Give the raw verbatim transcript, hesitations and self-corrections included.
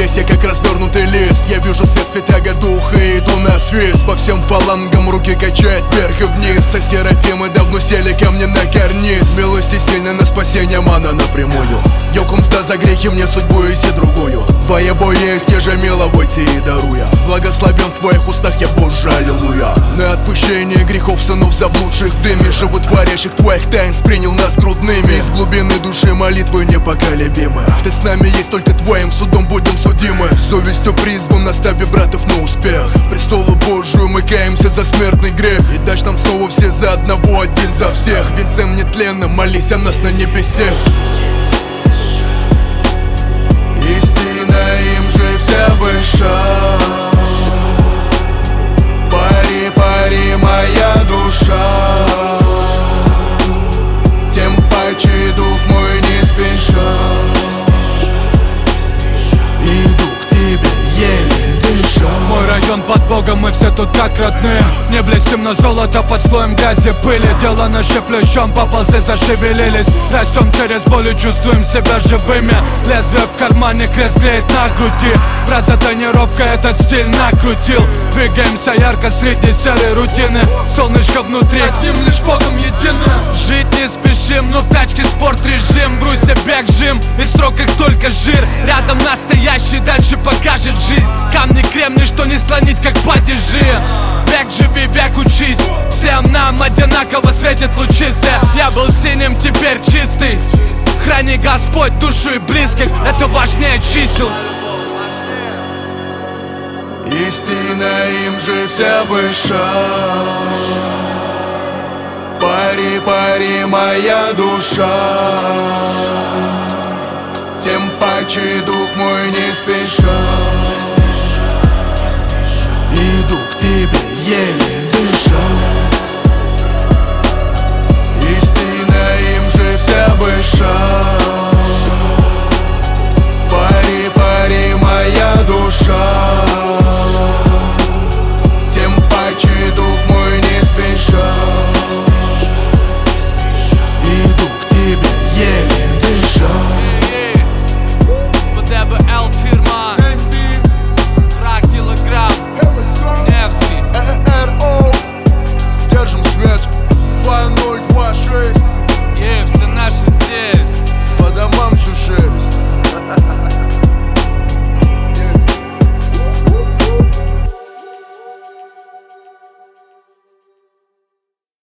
весь я как развернутый лист. Я вижу свет святаго духа и иду на свист. По всем фалангам руки качает вверх и вниз. А серафимы давно сели ко мне на карниз. Милости сильно на спасение мана напрямую. Йокум мста за грехи мне судьбу и си другую. Твоего есть, я же миловойте и даруя. Благословен в твоих устах я, Боже, аллилуйя. На отпущение грехов сынов заблудших в дыме, животворящих твоих тайн, принял нас грудными. Из глубины души молитвы непоколебимы. Ты с нами есть, только твоим судом будем судимы. Совестью призван, настави братов на успех. Престолу Божию мы каемся за смертный грех. И дашь нам снова все за одного, один за всех. Венцем нетленным молись о нас на небесе. Истина им же вся выша. Пари, пари, моя душа. Тем паче дух мой не спеша. Иду к тебе, еле дыша. Мой район под Богом, мы все тут как родные. Не блестим на золото под слоем грязи, пыли. Дело наши плечом, поползли, зашевелились. Растем через боль и чувствуем себя живыми. Лезвие в кармане, крест греет на груди. Брат за тренировкой этот стиль накрутил. Двигаемся ярко среди серой рутины. Солнышко внутри, одним лишь Богом едино. Жить не спешим, но в тачке спорт режим. Бруся бег жим, и в строках только жир. Рядом настоящий, дальше покажет жизнь. Камни кремний, что не склонить как падежи. Век живи, век учись. Всем нам одинаково светит лучистая. Я был синим, теперь чистый. Храни Господь душу и близких, это важнее чисел. Истина им же вся выша. Пари, пари, моя душа. Тем паче дух мой не спеша. Иду к тебе, еле дыша. Истина им же вся выша.